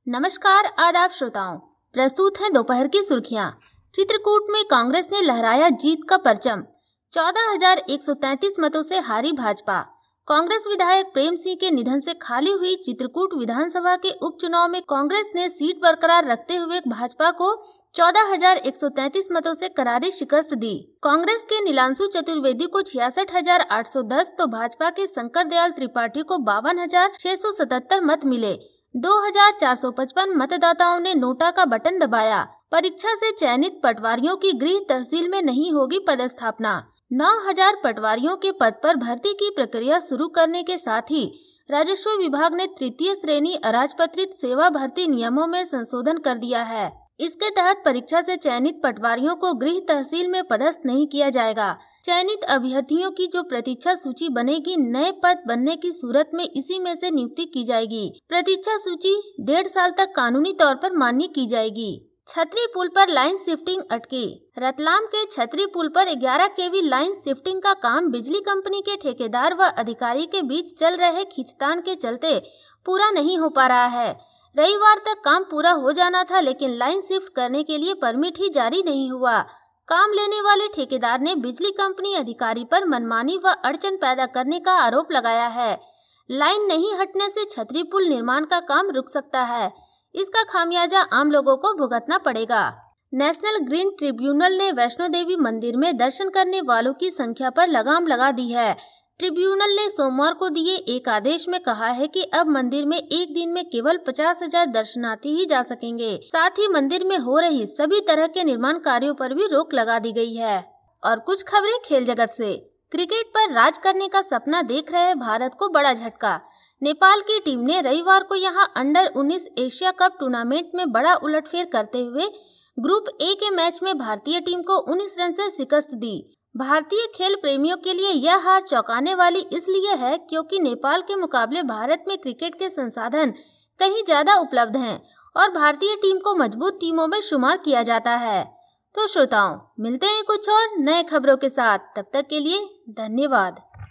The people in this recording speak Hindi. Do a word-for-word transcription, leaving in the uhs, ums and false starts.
नमस्कार आदाब श्रोताओं, प्रस्तुत हैं दोपहर की सुर्खियां। चित्रकूट में कांग्रेस ने लहराया जीत का परचम, चौदह हजार एक सौ तैंतीस मतों से हारी भाजपा। कांग्रेस विधायक प्रेम सिंह के निधन से खाली हुई चित्रकूट विधानसभा के उपचुनाव में कांग्रेस ने सीट बरकरार रखते हुए भाजपा को चौदह हजार एक सौ तैंतीस मतों से करारी शिकस्त दी। कांग्रेस के नीलांशु चतुर्वेदी को छियासठ हजार आठ सौ दस तो भाजपा के शंकर दयाल त्रिपाठी को बावन हजार छह सौ सतहत्तर मत मिले। दो हजार चार सौ पचपन मतदाताओं ने नोटा का बटन दबाया। परीक्षा से चयनित पटवारियों की गृह तहसील में नहीं होगी पदस्थापना। नौ हजार पटवारियों के पद पर भर्ती की प्रक्रिया शुरू करने के साथ ही राजस्व विभाग ने तृतीय श्रेणी अराजपत्रित सेवा भर्ती नियमों में संशोधन कर दिया है। इसके तहत परीक्षा से चयनित पटवारियों को गृह तहसील में पदस्थ नहीं किया जाएगा। चयनित अभ्यर्थियों की जो प्रतीक्षा सूची बनेगी, नए पद बनने की सूरत में इसी में से नियुक्ति की जाएगी। प्रतीक्षा सूची डेढ़ साल तक कानूनी तौर पर मान्य की जाएगी। छतरी पुल पर लाइन शिफ्टिंग अटकी। रतलाम के छतरी पुल पर ग्यारह केवी लाइन शिफ्टिंग का काम बिजली कंपनी के ठेकेदार व अधिकारी के बीच चल रहे खींचतान के चलते पूरा नहीं हो पा रहा है। रविवार तक काम पूरा हो जाना था, लेकिन लाइन शिफ्ट करने के लिए परमिट ही जारी नहीं हुआ। काम लेने वाले ठेकेदार ने बिजली कंपनी अधिकारी पर मनमानी व अड़चन पैदा करने का आरोप लगाया है। लाइन नहीं हटने से छतरी पुल निर्माण का काम रुक सकता है। इसका खामियाजा आम लोगों को भुगतना पड़ेगा। नेशनल ग्रीन ट्रिब्यूनल ने वैष्णो देवी मंदिर में दर्शन करने वालों की संख्या पर लगाम लगा दी है। ट्रिब्यूनल ने सोमवार को दिए एक आदेश में कहा है कि अब मंदिर में एक दिन में केवल पचास हजार दर्शनार्थी ही जा सकेंगे। साथ ही मंदिर में हो रही सभी तरह के निर्माण कार्यों पर भी रोक लगा दी गई है। और कुछ खबरें खेल जगत से। क्रिकेट पर राज करने का सपना देख रहे भारत को बड़ा झटका। नेपाल की टीम ने रविवार को यहां अंडर उन्नीस एशिया कप टूर्नामेंट में बड़ा उलटफेर करते हुए ग्रुप ए के मैच में भारतीय टीम को उन्नीस रन से शिकस्त दी। भारतीय खेल प्रेमियों के लिए यह हार चौंकाने वाली इसलिए है क्योंकि नेपाल के मुकाबले भारत में क्रिकेट के संसाधन कहीं ज्यादा उपलब्ध हैं और भारतीय टीम को मजबूत टीमों में शुमार किया जाता है। तो श्रोताओं, मिलते हैं कुछ और नए खबरों के साथ। तब तक के लिए धन्यवाद।